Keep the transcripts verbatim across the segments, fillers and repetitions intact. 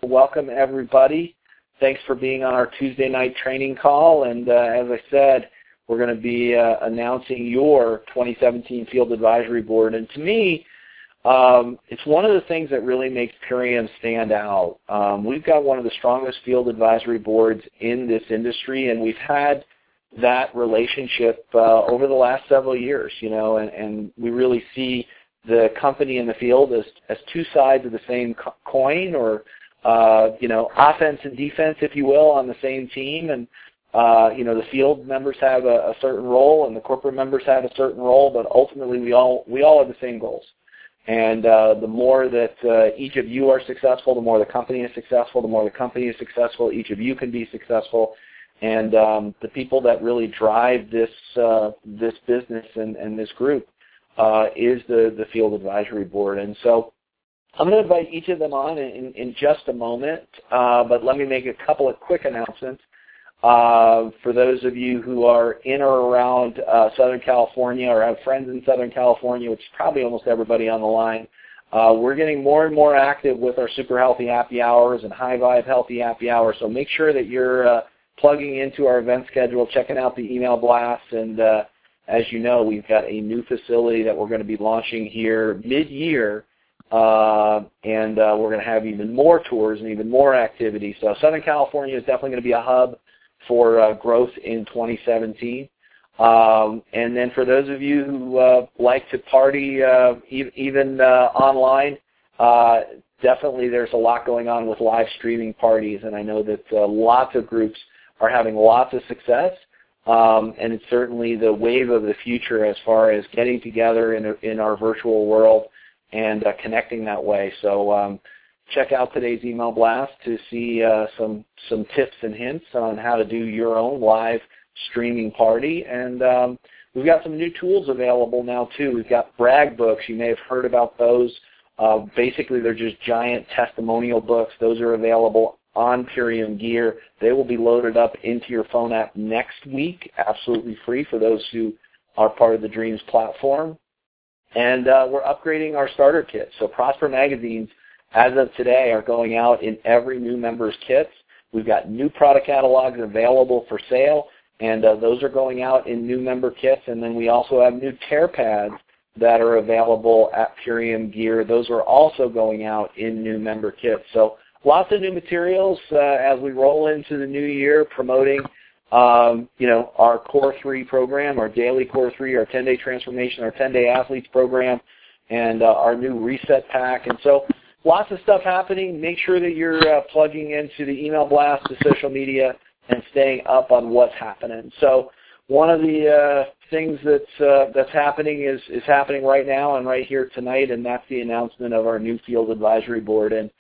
Welcome, everybody. Thanks for being on our Tuesday night training call. And uh, as I said, we're going to be uh, announcing your twenty seventeen Field Advisory Board. And to me, um, it's one of the things that really makes Purium stand out. Um, we've got one of the strongest field advisory boards in this industry, and we've had that relationship uh, over the last several years, you know, and, and we really see the company and the field as, as two sides of the same co- coin, or, uh, you know, offense and defense, if you will, on the same team. And, uh, you know, the field members have a, a certain role and the corporate members have a certain role, but ultimately we all, we all have the same goals. And uh, the more that uh, each of you are successful, the more the company is successful, the more the company is successful, each of you can be successful. And um, the people that really drive this uh, this business and, and this group uh, is the, the Field Advisory Board. And so I'm going to invite each of them on in, in just a moment, uh, but let me make a couple of quick announcements. Uh, for those of you who are in or around uh, Southern California or have friends in Southern California, which is probably almost everybody on the line, uh, we're getting more and more active with our Super Healthy Happy Hours and High Vibe Healthy Happy Hour. So make sure that you're uh, plugging into our event schedule, checking out the email blasts, and uh, as you know, we've got a new facility that we're going to be launching here mid-year, uh, and uh, we're going to have even more tours and even more activity. So Southern California is definitely going to be a hub for uh, growth in twenty seventeen. Um, and then for those of you who uh, like to party uh, e- even uh, online, uh, definitely there's a lot going on with live streaming parties, and I know that uh, lots of groups are having lots of success, um, and it's certainly the wave of the future as far as getting together in, in our virtual world and uh, connecting that way. So um, check out today's email blast to see uh, some some tips and hints on how to do your own live streaming party. And um, we've got some new tools available now, too. We've got brag books. You may have heard about those. Uh, basically, they're just giant testimonial books. Those are available on Purium Gear. They will be loaded up into your phone app next week, absolutely free for those who are part of the Dreams platform. And uh, we're upgrading our starter kits. So Prosper magazines, as of today, are going out in every new member's kits. We've got new product catalogs available for sale, and uh, those are going out in new member kits. And then we also have new tear pads that are available at Purium Gear. Those are also going out in new member kits. So lots of new materials uh, as we roll into the new year, promoting, um, you know, our Core three program, our daily Core three, our ten-day transformation, our ten-day athletes program, and uh, our new reset pack. And so lots of stuff happening. Make sure that you're uh, plugging into the email blast, the social media, and staying up on what's happening. So one of the uh, things that's uh, that's happening is is happening right now and right here tonight, and that's the announcement of our new Field Advisory Board. And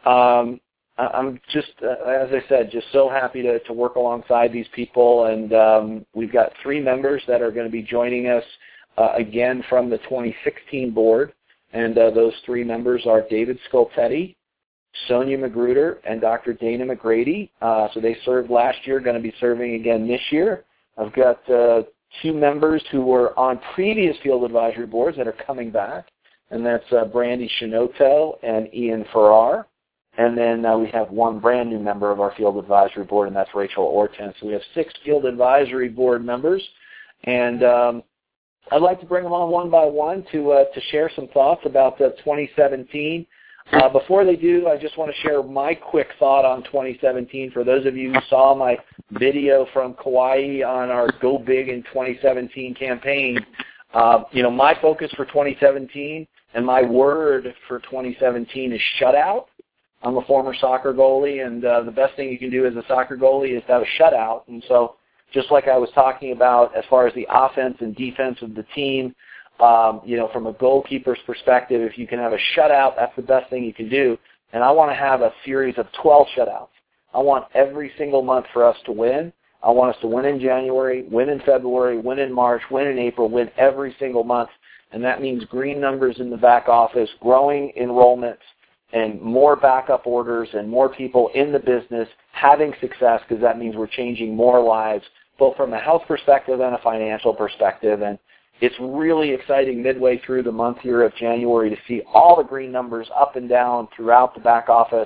Um, I'm just, uh, as I said, just so happy to, to work alongside these people, and um, we've got three members that are going to be joining us uh, again from the twenty sixteen board, and uh, those three members are David Scolpetti, Sonia Magruder, and Doctor Dana McGrady. Uh, so they served last year, going to be serving again this year. I've got uh, two members who were on previous Field Advisory boards that are coming back, and that's uh, Brandy Shinoto and Ian Farrar. And then uh, we have one brand new member of our Field Advisory Board, and that's Rachel Orton. So we have six Field Advisory Board members, and um, I'd like to bring them on one by one to uh, to share some thoughts about uh, twenty seventeen. Uh, before they do, I just want to share my quick thought on twenty seventeen. For those of you who saw my video from Kauai on our Go Big in twenty seventeen campaign, uh, you know, my focus for twenty seventeen and my word for twenty seventeen is shutout. I'm a former soccer goalie, and uh, the best thing you can do as a soccer goalie is to have a shutout. And so just like I was talking about as far as the offense and defense of the team, um, you know, from a goalkeeper's perspective, if you can have a shutout, that's the best thing you can do. And I want to have a series of twelve shutouts. I want every single month for us to win. I want us to win in January, win in February, win in March, win in April, win every single month. And that means green numbers in the back office, growing enrollments, and more backup orders and more people in the business having success, because that means we're changing more lives, both from a health perspective and a financial perspective. And it's really exciting midway through the month here of January to see all the green numbers up and down throughout the back office.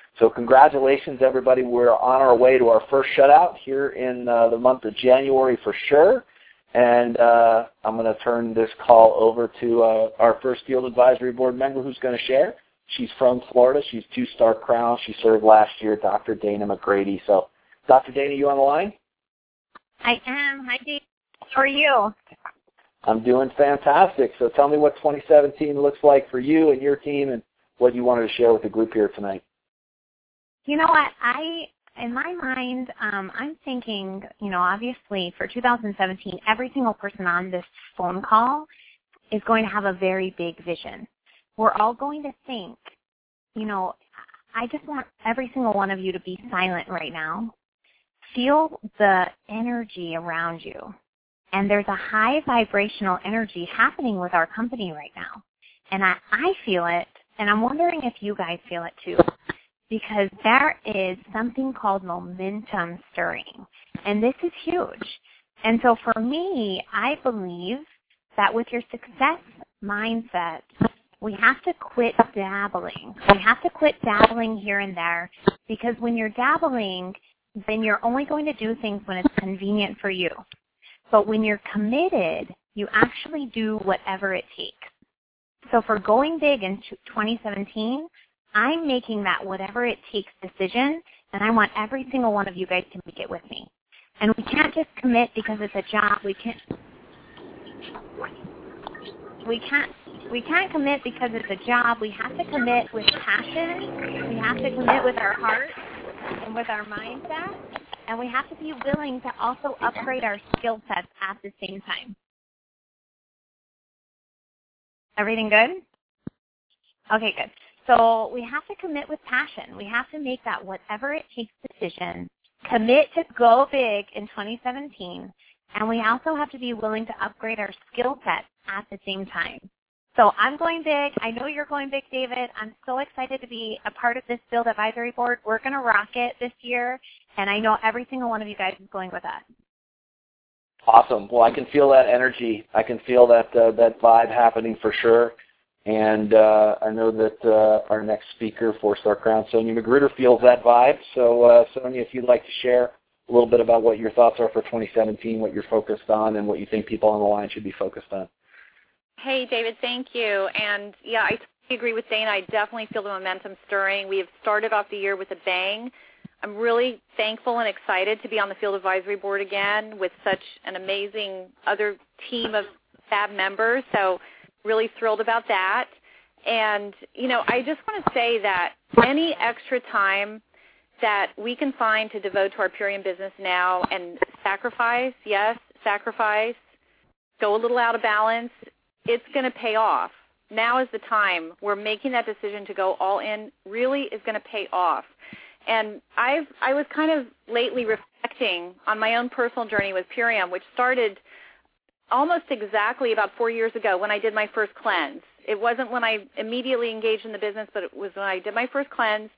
So congratulations, everybody. We're on our way to our first shutout here in uh, the month of January for sure. And uh, I'm going to turn this call over to uh, our first Field Advisory Board member who's going to share. She's from Florida. She's two-star Crown. She served last year, Doctor Dana McGrady. So, Doctor Dana, you on the line? I am. Hi, Dave. How are you? I'm doing fantastic. So tell me what twenty seventeen looks like for you and your team and what you wanted to share with the group here tonight. You know what? I, in my mind, um, I'm thinking, you know, obviously for two thousand seventeen, every single person on this phone call is going to have a very big vision. We're all going to think, you know, I just want every single one of you to be silent right now. Feel the energy around you. And there's a high vibrational energy happening with our company right now. And I, I feel it, and I'm wondering if you guys feel it too, because there is something called momentum stirring. And this is huge. And so for me, I believe that with your success mindset, we have to quit dabbling. We have to quit dabbling here and there, because when you're dabbling, then you're only going to do things when it's convenient for you. But when you're committed, you actually do whatever it takes. So for going big in twenty seventeen, I'm making that whatever it takes decision, and I want every single one of you guys to make it with me. And we can't just commit because it's a job. We can't. We can't. We can't commit because it's a job. We have to commit with passion. We have to commit with our heart and with our mindset. And we have to be willing to also upgrade our skill sets at the same time. Everything good? Okay, good. So we have to commit with passion. We have to make that whatever it takes decision, commit to go big in twenty seventeen, and we also have to be willing to upgrade our skill set at the same time. So I'm going big. I know you're going big, David. I'm so excited to be a part of this Field Advisory Board. We're going to rock it this year, and I know every single one of you guys is going with us. Awesome. Well, I can feel that energy. I can feel that uh, that vibe happening for sure. And uh, I know that uh, our next speaker, four-star Crown, Sonia Magruder, feels that vibe. So, uh, Sonia, if you'd like to share a little bit about what your thoughts are for twenty seventeen, what you're focused on, and what you think people on the line should be focused on. Hey, David, thank you. And, yeah, I totally agree with Dana. I definitely feel the momentum stirring. We have started off the year with a bang. I'm really thankful and excited to be on the Field Advisory Board again with such an amazing other team of fab members. So really thrilled about that. And, you know, I just want to say that any extra time that we can find to devote to our Purion business now and sacrifice, yes, sacrifice, go a little out of balance, it's going to pay off. Now is the time where making that decision to go all in really is going to pay off. And I've I was kind of lately reflecting on my own personal journey with Purion, which started almost exactly about four years ago when I did my first cleanse. It wasn't when I immediately engaged in the business, but it was when I did my first cleanse.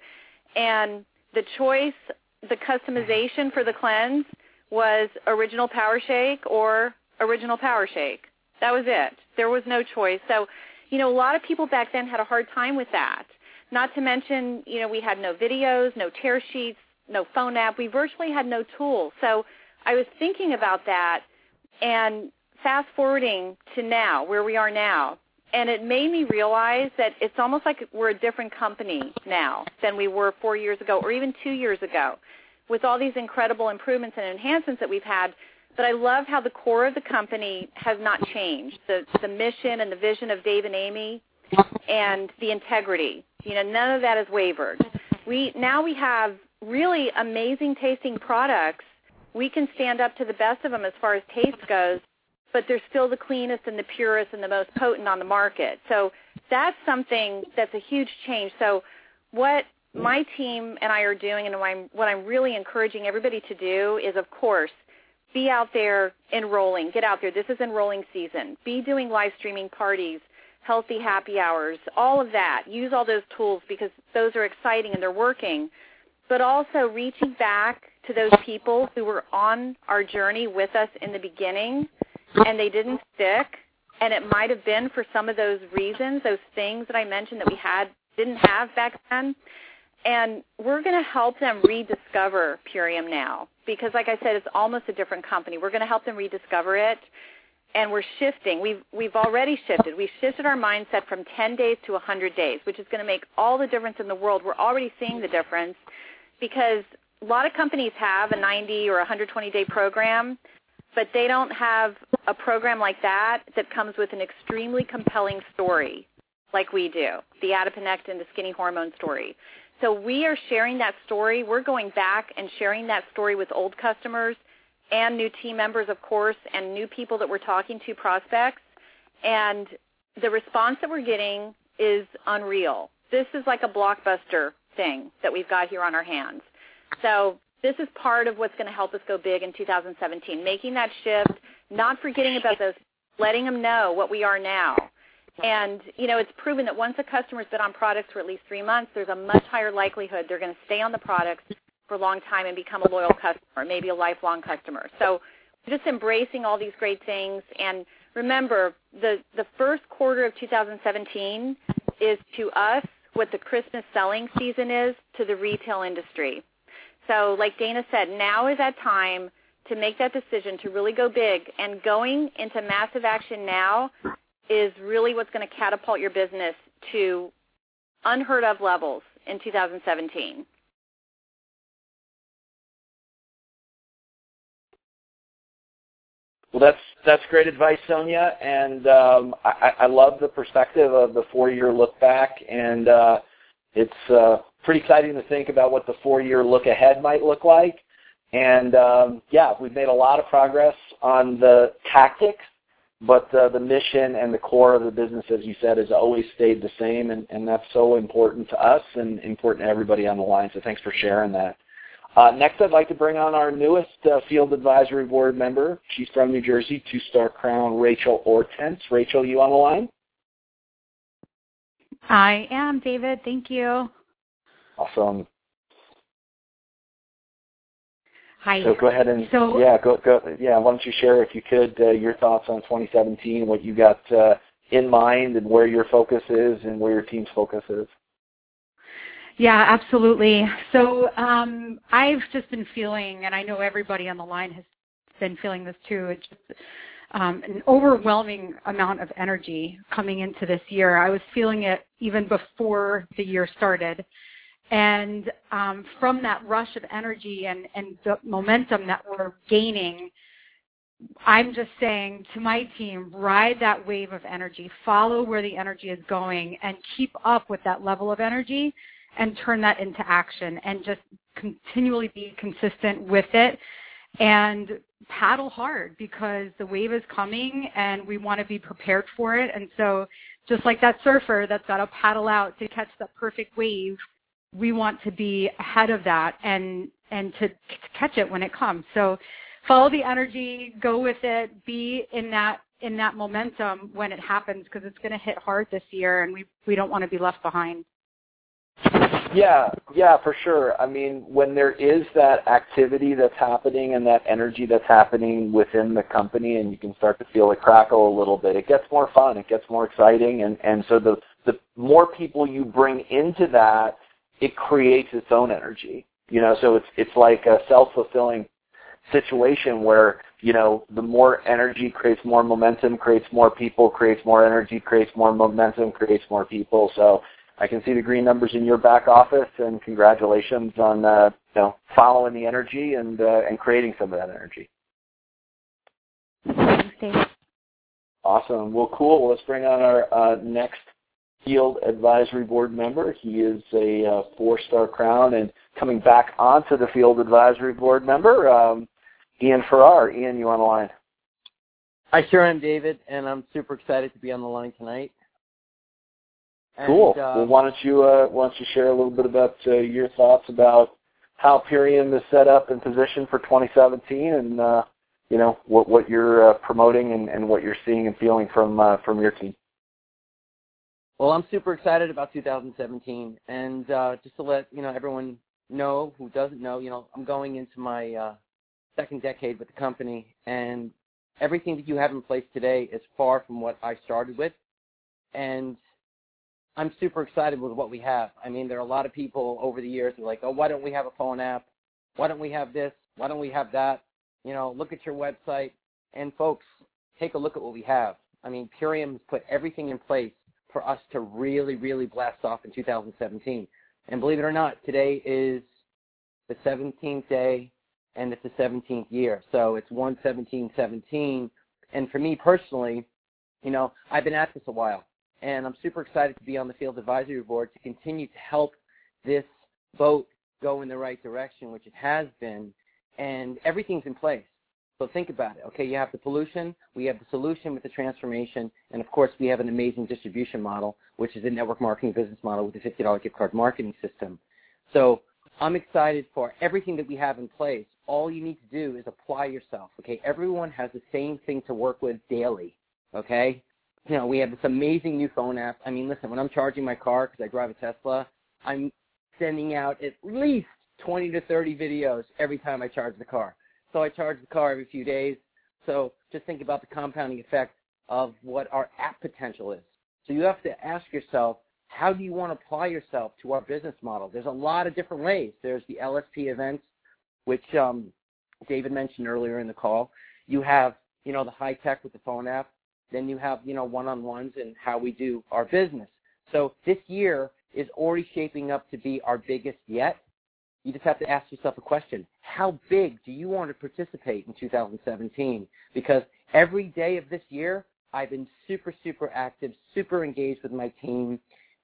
And the choice, the customization for the cleanse was Original Power Shake or Original Power Shake. That was it. There was no choice. So, you know, a lot of people back then had a hard time with that. Not to mention, you know, we had no videos, no tear sheets, no phone app. We virtually had no tools. So I was thinking about that and fast forwarding to now, where we are now. And it made me realize that it's almost like we're a different company now than we were four years ago or even two years ago with all these incredible improvements and enhancements that we've had. But I love how the core of the company has not changed, the, the mission and the vision of Dave and Amy and the integrity. You know, none of that has wavered. We now we have really amazing tasting products. We can stand up to the best of them as far as taste goes, but they're still the cleanest and the purest and the most potent on the market. So that's something that's a huge change. So what my team and I are doing and what I'm, what I'm really encouraging everybody to do is, of course, be out there enrolling. Get out there. This is enrolling season. Be doing live streaming parties, healthy happy hours, all of that. Use all those tools because those are exciting and they're working. But also reaching back to those people who were on our journey with us in the beginning and they didn't stick, and it might have been for some of those reasons, those things that I mentioned that we had didn't have back then. And we're going to help them rediscover Purium now because, like I said, it's almost a different company. We're going to help them rediscover it, and we're shifting. We've, we've already shifted. We've shifted our mindset from ten days to one hundred days, which is going to make all the difference in the world. We're already seeing the difference because a lot of companies have a ninety or one hundred twenty day program, but they don't have a program like that that comes with an extremely compelling story like we do, the adiponectin, the skinny hormone story. So we are sharing that story. We're going back and sharing that story with old customers and new team members, of course, and new people that we're talking to, prospects. And the response that we're getting is unreal. This is like a blockbuster thing that we've got here on our hands. So this is part of what's going to help us go big in two thousand seventeen, making that shift, not forgetting about those, letting them know what we are now. And, you know, it's proven that once a customer's been on products for at least three months, there's a much higher likelihood they're going to stay on the products for a long time and become a loyal customer, maybe a lifelong customer. So just embracing all these great things. And remember, the, the first quarter of two thousand seventeen is to us what the Christmas selling season is to the retail industry. So like Dana said, now is that time to make that decision to really go big. And going into massive action now is really what's going to catapult your business to unheard of levels in two thousand seventeen. Well, that's that's great advice, Sonia, and um, I, I love the perspective of the four-year look back, and uh, it's uh, pretty exciting to think about what the four-year look ahead might look like. And um, yeah, we've made a lot of progress on the tactics, but uh, the mission and the core of the business, as you said, has always stayed the same, and, and that's so important to us and important to everybody on the line. So thanks for sharing that. Uh, next, I'd like to bring on our newest uh, Field Advisory Board member. She's from New Jersey, two-star crown, Rachel Ortens. Rachel, you on the line? I am, David. Thank you. Awesome. Hi. So go ahead and so, yeah, go go yeah. Why don't you share, if you could, uh, your thoughts on twenty seventeen, what you got uh, in mind, and where your focus is, and where your team's focus is. Yeah, absolutely. So um, I've just been feeling, and I know everybody on the line has been feeling this too. It's just um, an overwhelming amount of energy coming into this year. I was feeling it even before the year started. And um, from that rush of energy and, and the momentum that we're gaining, I'm just saying to my team, ride that wave of energy, follow where the energy is going, and keep up with that level of energy and turn that into action, and just continually be consistent with it and paddle hard, because the wave is coming and we want to be prepared for it. And so just like that surfer that's got to paddle out to catch the perfect wave, we want to be ahead of that and, and to catch it when it comes. So follow the energy, go with it, be in that, in that momentum when it happens, because it's going to hit hard this year, and we, we don't want to be left behind. Yeah, yeah, for sure. I mean, when there is that activity that's happening and that energy that's happening within the company, and you can start to feel it crackle a little bit, it gets more fun, it gets more exciting, and, and so the, the more people you bring into that, it creates its own energy. You know, so it's it's like a self-fulfilling situation where, you know, the more energy creates more momentum, creates more people, creates more energy, creates more momentum, creates more people. So I can see the green numbers in your back office, and congratulations on uh, you know, following the energy and uh, and creating some of that energy. Thanks, Dave. Awesome. Well, cool. Let's bring on our uh, next Field Advisory Board member. He is a uh, four-star crown and coming back onto the Field Advisory Board member, um, Ian Farrar. Ian, you on the line? I sure am, David, and I'm super excited to be on the line tonight. And, cool. Uh, well, why don't you uh, why don't you share a little bit about uh, your thoughts about how Purium is set up and positioned for twenty seventeen, and uh, you know what what you're uh, promoting and, and what you're seeing and feeling from uh, from your team. Well, I'm super excited about two thousand seventeen, and uh, just to let you know everyone know who doesn't know, you know, I'm going into my uh, second decade with the company, and everything that you have in place today is far from what I started with, and I'm super excited with what we have. I mean, there are a lot of people over the years who are like, oh, why don't we have a phone app? Why don't we have this? Why don't we have that? You know, look at your website. And, folks, take a look at what we have. I mean, Purium has put everything in place for us to really, really blast off in two thousand seventeen. And believe it or not, today is the seventeenth day, and it's the seventeenth year. So it's one seventeen seventeen. And for me personally, you know, I've been at this a while, and I'm super excited to be on the Field Advisory Board to continue to help this boat go in the right direction, which it has been, and everything's in place. So think about it. Okay, you have the pollution, we have the solution with the transformation, and of course we have an amazing distribution model, which is a network marketing business model with a fifty dollar gift card marketing system. So I'm excited for everything that we have in place. All you need to do is apply yourself. Okay, everyone has the same thing to work with daily. Okay, you know, we have this amazing new phone app. I mean, listen, when I'm charging my car because I drive a Tesla, I'm sending out at least twenty to thirty videos every time I charge the car. So I charge the car every few days. So just think about the compounding effect of what our app potential is. So you have to ask yourself, how do you want to apply yourself to our business model? There's a lot of different ways. There's the L S P events, which um, David mentioned earlier in the call. You have, you know, the high tech with the phone app. Then you have, you know, one-on-ones and how we do our business. So this year is already shaping up to be our biggest yet. You just have to ask yourself a question. How big do you want to participate in two thousand seventeen? Because every day of this year, I've been super, super active, super engaged with my team,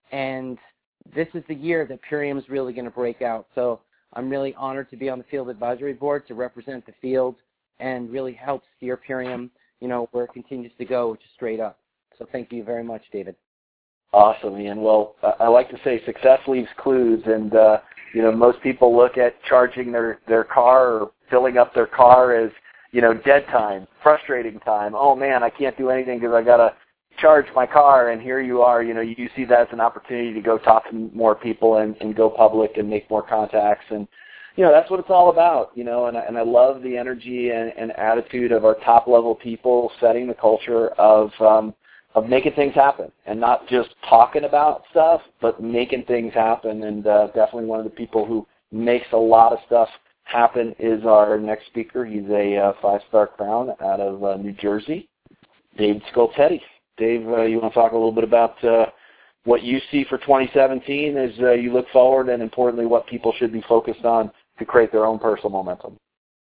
and this is the year that Purium is really going to break out. So I'm really honored to be on the Field Advisory Board to represent the field and really help steer Purium, you know, where it continues to go, which is straight up. So thank you very much, David. Awesome, Ian. Well, I like to say success leaves clues, and uh, you know, most people look at charging their, their car or filling up their car as, you know, dead time, frustrating time. Oh man, I can't do anything because I gotta charge my car. And here you are, you know, you see that as an opportunity to go talk to more people and, and go public and make more contacts. And you know, that's what it's all about. You know, and I, and I love the energy and, and attitude of our top level people setting the culture of um, of making things happen, and not just talking about stuff, but making things happen. And uh, definitely one of the people who makes a lot of stuff happen is our next speaker. He's a uh, five-star crown out of uh, New Jersey, Dave Scultetti. Dave, uh, you want to talk a little bit about uh, what you see for twenty seventeen as uh, you look forward, and importantly, what people should be focused on to create their own personal momentum?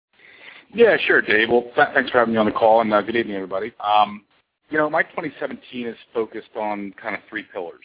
Yeah, sure, Dave. Well, th- thanks for having me on the call, and uh, good evening, everybody. Um, You know, my twenty seventeen is focused on kind of three pillars.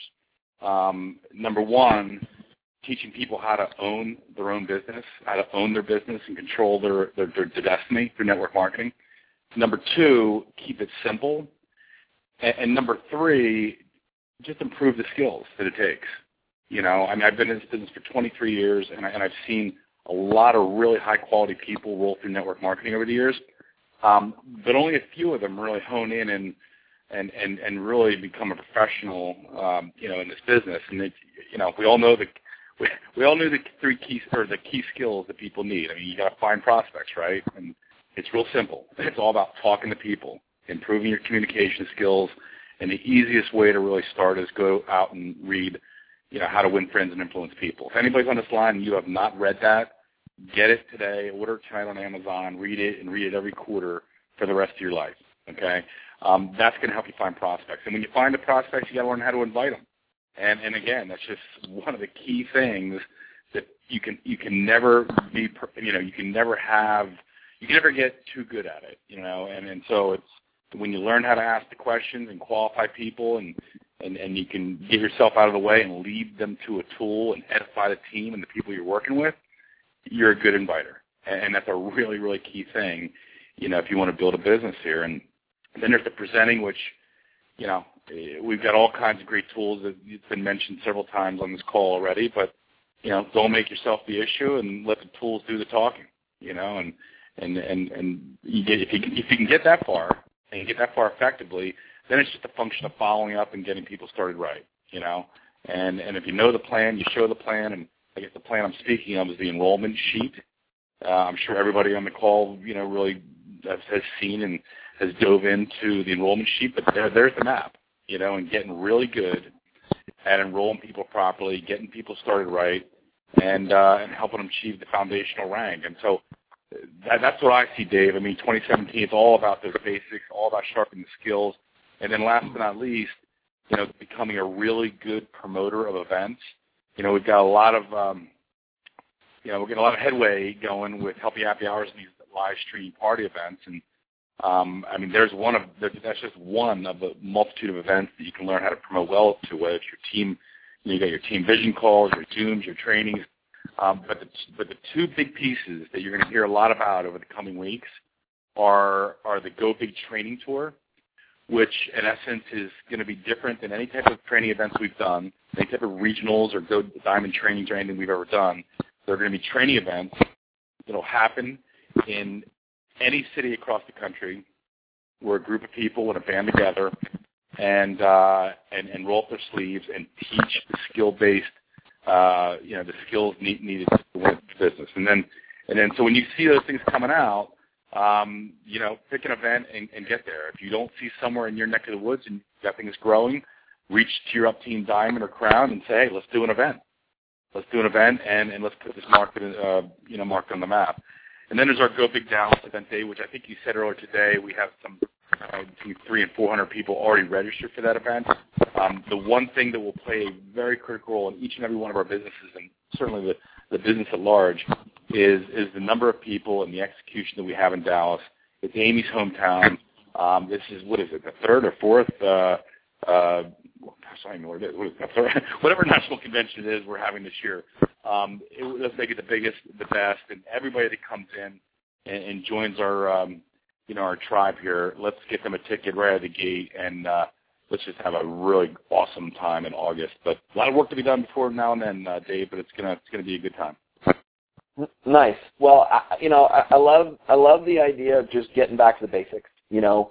Um, number one, teaching people how to own their own business, how to own their business and control their, their, their destiny through network marketing. Number two, keep it simple. And, and number three, just improve the skills that it takes. You know, I mean, I've been in this business for twenty-three years, and, I, and I've seen a lot of really high-quality people roll through network marketing over the years, um, but only a few of them really hone in and And, and, and really become a professional, um, you know, in this business. And it, you know, we all know the we, we all know the three key or the key skills that people need. I mean, you got to find prospects, right? And it's real simple. It's all about talking to people, improving your communication skills, and the easiest way to really start is go out and read, you know, How to Win Friends and Influence People. If anybody's on this line and you have not read that, get it today. Order it tonight on Amazon. Read it and read it every quarter for the rest of your life. Okay. Um, that's going to help you find prospects. And when you find the prospects, you got to learn how to invite them. And, and again, that's just one of the key things that you can you can never be, you know, you can never have, you can never get too good at it, you know. And, and so it's when you learn how to ask the questions and qualify people, and, and, and you can get yourself out of the way and lead them to a tool and edify the team and the people you're working with, you're a good inviter. And, and that's a really, really key thing, you know, if you want to build a business here. And then there's the presenting, which, you know, we've got all kinds of great tools that it's been mentioned several times on this call already, but, you know, don't make yourself the issue and let the tools do the talking, you know, and, and, and, and you get, if you, if you can get that far and you get that far effectively, then it's just a function of following up and getting people started right, you know, and, and if you know the plan, you show the plan, and I guess the plan I'm speaking of is the enrollment sheet. Uh, I'm sure everybody on the call, you know, really has, has seen and has dove into the enrollment sheet, but there, there's the map, you know, and getting really good at enrolling people properly, getting people started right, and uh, and helping them achieve the foundational rank. And so that, that's what I see, Dave. I mean, twenty seventeen is all about those basics, all about sharpening the skills, and then last but not least, you know, becoming a really good promoter of events. You know, we've got a lot of, um, you know, we're getting a lot of headway going with Healthy Happy Hours and these live stream party events. And, um, I mean, there's one of, that's just one of the multitude of events that you can learn how to promote well to, whether it's your team, you know, you got your team vision calls, your Zooms, your trainings. Um, but, the, but the two big pieces that you're going to hear a lot about over the coming weeks are, are the Go Big Training Tour, which in essence is going to be different than any type of training events we've done, any type of regionals or Go Diamond trainings or anything we've ever done. They're going to be training events that will happen in any city across the country where a group of people want to band together and, uh, and, and roll up their sleeves and teach the skill-based, uh, you know, the skills need, needed to win the business. And then, and then, so when you see those things coming out, Um, you know, pick an event and, and get there. If you don't see somewhere in your neck of the woods and that thing is growing, reach to your up team Diamond or Crown and say, hey, let's do an event. Let's do an event and, and let's put this market, uh, you know, mark on the map. And then there's our Go Big Dallas event day, which I think you said earlier today. We have some uh, between three and four hundred people already registered for that event. Um, the one thing that will play a very critical role in each and every one of our businesses, and certainly the, the business at large, is is the number of people and the execution that we have in Dallas. It's Amy's hometown. Um, this is, what is it, the third or fourth, uh, uh, sorry, what is it, whatever national convention it is we're having this year. Um, it, let's make it the biggest, the best, and everybody that comes in and, and joins our, um, you know, our tribe here, let's get them a ticket right out of the gate, and uh, let's just have a really awesome time in August. But a lot of work to be done before now and then, uh, Dave, but it's gonna it's gonna be a good time. Nice. Well, I, you know, I, I love I love the idea of just getting back to the basics. You know,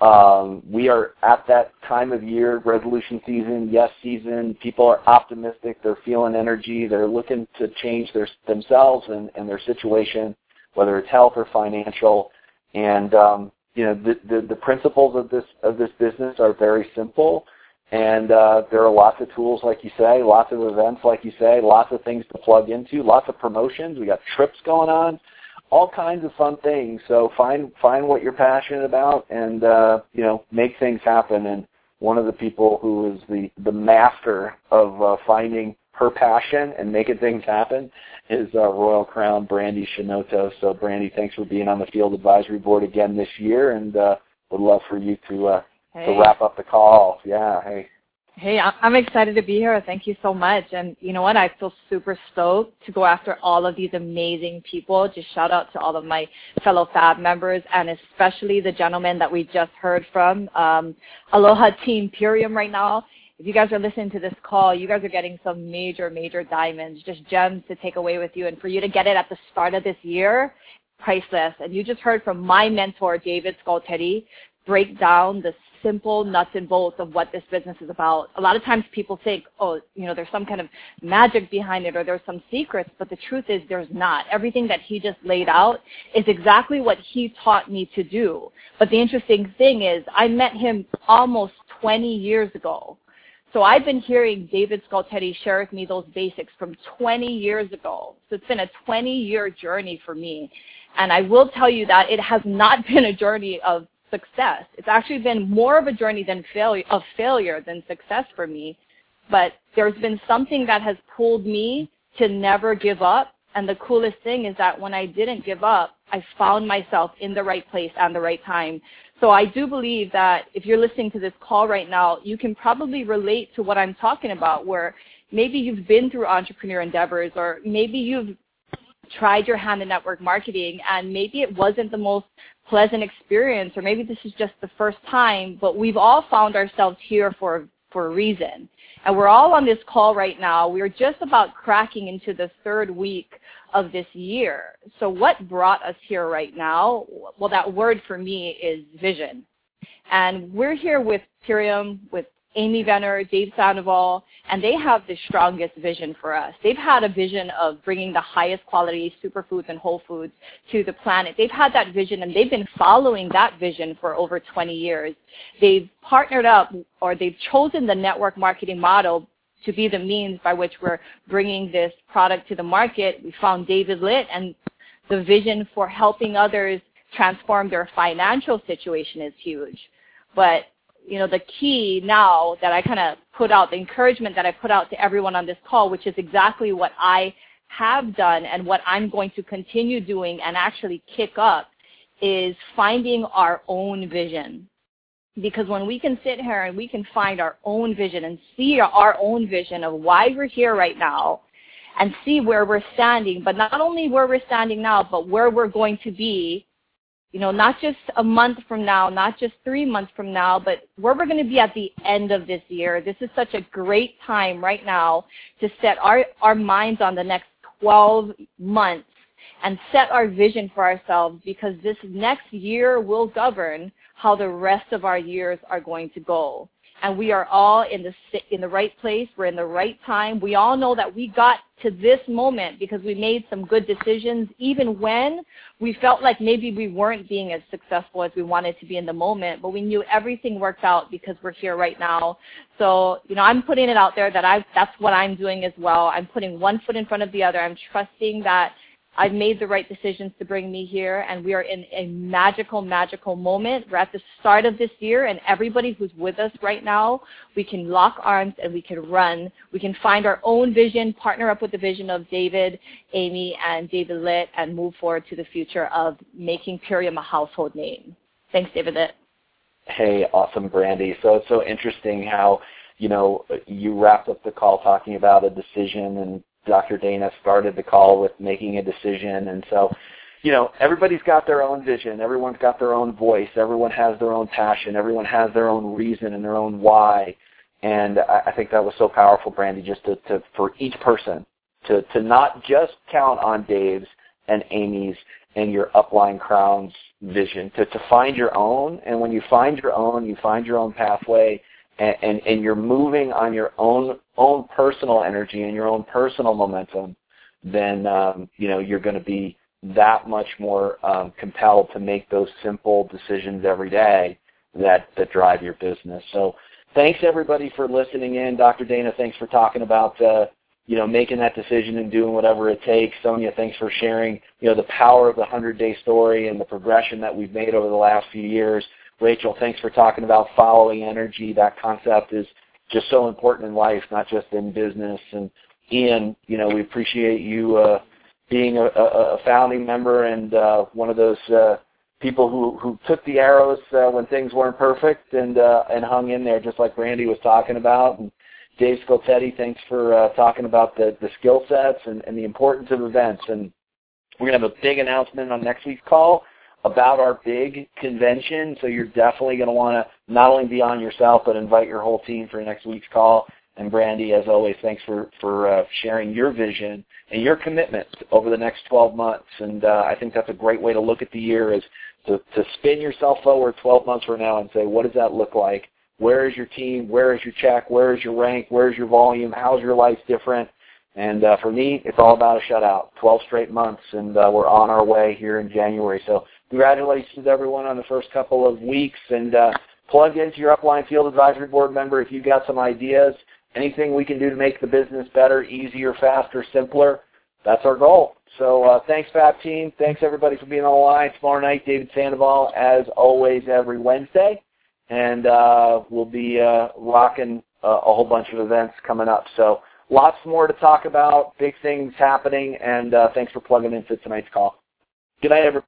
um, we are at that time of year, resolution season, yes season. People are optimistic. They're feeling energy. They're looking to change their themselves and, and their situation, whether it's health or financial. And um, you know, the, the the principles of this of this business are very simple. And uh, there are lots of tools, like you say, lots of events, like you say, lots of things to plug into, lots of promotions. We got trips going on, all kinds of fun things. So find find what you're passionate about, and uh, you know, make things happen. And one of the people who is the the master of uh, finding her passion and making things happen is uh, Royal Crown Brandy Shinoto. So Brandy, thanks for being on the Field Advisory Board again this year, and uh, would love for you to. Uh, Hey. To wrap up the call. Yeah, hey. Hey, I'm excited to be here. Thank you so much. And you know what? I feel super stoked to go after all of these amazing people. Just shout out to all of my fellow Fab members, and especially the gentleman that we just heard from, um, Aloha Team Purium right now. If you guys are listening to this call, you guys are getting some major, major diamonds, just gems to take away with you. And for you to get it at the start of this year, priceless. And you just heard from my mentor, David Scoltetti, break down the simple nuts and bolts of what this business is about. A lot of times people think, oh, you know, there's some kind of magic behind it or there's some secrets, but the truth is there's not. Everything that he just laid out is exactly what he taught me to do. But the interesting thing is I met him almost twenty years ago. So I've been hearing David Scoltetti share with me those basics from twenty years ago. So it's been a twenty-year journey for me. And I will tell you that it has not been a journey of success. It's actually been more of a journey than failure of failure than success for me. But there's been something that has pulled me to never give up. And the coolest thing is that when I didn't give up, I found myself in the right place and the right time. So I do believe that if you're listening to this call right now, you can probably relate to what I'm talking about, where maybe you've been through entrepreneur endeavors, or maybe you've tried your hand in network marketing and maybe it wasn't the most pleasant experience, or maybe this is just the first time, but we've all found ourselves here for for a reason. And we're all on this call right now. We're just about cracking into the third week of this year. So what brought us here right now? Well, that word for me is vision. And we're here with Purium, with Amy Venner, Dave Sandoval, and they have the strongest vision for us. They've had a vision of bringing the highest quality superfoods and whole foods to the planet. They've had that vision, and they've been following that vision for over twenty years. They've partnered up, or they've chosen the network marketing model to be the means by which we're bringing this product to the market. We found David Litt, and the vision for helping others transform their financial situation is huge. But, you know, the key now that I kind of put out, the encouragement that I put out to everyone on this call, which is exactly what I have done and what I'm going to continue doing and actually kick up, is finding our own vision. Because when we can sit here and we can find our own vision and see our own vision of why we're here right now and see where we're standing, but not only where we're standing now, but where we're going to be, you know, not just a month from now, not just three months from now, but where we're going to be at the end of this year. This is such a great time right now to set our, our minds on the next twelve months and set our vision for ourselves, because this next year will govern how the rest of our years are going to go. And we are all in the in the right place. We're in the right time. We all know that we got to this moment because we made some good decisions, even when we felt like maybe we weren't being as successful as we wanted to be in the moment. But we knew everything worked out because we're here right now. So, you know, I'm putting it out there that I that's what I'm doing as well. I'm putting one foot in front of the other. I'm trusting that I've made the right decisions to bring me here, and we are in a magical, magical moment. We're at the start of this year, and everybody who's with us right now, we can lock arms and we can run. We can find our own vision, partner up with the vision of David, Amy, and David Litt, and move forward to the future of making Purium a household name. Thanks, David Litt. Hey, awesome, Brandy. So it's so interesting how, you know, you wrapped up the call talking about a decision, and Doctor Dana started the call with making a decision. And so, you know, everybody's got their own vision. Everyone's got their own voice. Everyone has their own passion. Everyone has their own reason and their own why. And I, I think that was so powerful, Brandy, just to, to for each person to, to not just count on Dave's and Amy's and your Upline Crown's vision, to, to find your own. And when you find your own, you find your own pathway, and, and, and you're moving on your own own personal energy and your own personal momentum, then um, you know, you're going to be that much more um, compelled to make those simple decisions every day that, that drive your business. So thanks, everybody, for listening in. Doctor Dana, thanks for talking about uh, you know, making that decision and doing whatever it takes. Sonia, thanks for sharing, you know, the power of the hundred-day story and the progression that we've made over the last few years. Rachel, thanks for talking about following energy. That concept is just so important in life, not just in business. And Ian, you know, we appreciate you uh, being a, a, a founding member and uh, one of those uh, people who, who took the arrows uh, when things weren't perfect and uh, and hung in there, just like Brandy was talking about. And Dave Scotetti, thanks for uh, talking about the, the skill sets and, and the importance of events. And we're going to have a big announcement on next week's call about our big convention, so you're definitely going to want to not only be on yourself, but invite your whole team for next week's call. And Brandy, as always, thanks for, for uh, sharing your vision and your commitment over the next twelve months. And uh, I think that's a great way to look at the year, is to, to spin yourself forward twelve months from now and say, what does that look like? Where is your team? Where is your check? Where is your rank? Where is your volume? How's your life different? And uh, for me, it's all about a shutout, twelve straight months, and uh, we're on our way here in January. So congratulations to everyone on the first couple of weeks, and uh, plug into your Upline Field Advisory Board member if you've got some ideas, anything we can do to make the business better, easier, faster, simpler. That's our goal. So uh, thanks, Fab Team. Thanks, everybody, for being on the line. Tomorrow night, David Sandoval, as always, every Wednesday. And uh, we'll be uh, rocking uh, a whole bunch of events coming up. So lots more to talk about, big things happening, and uh, thanks for plugging into tonight's call. Good night, everybody.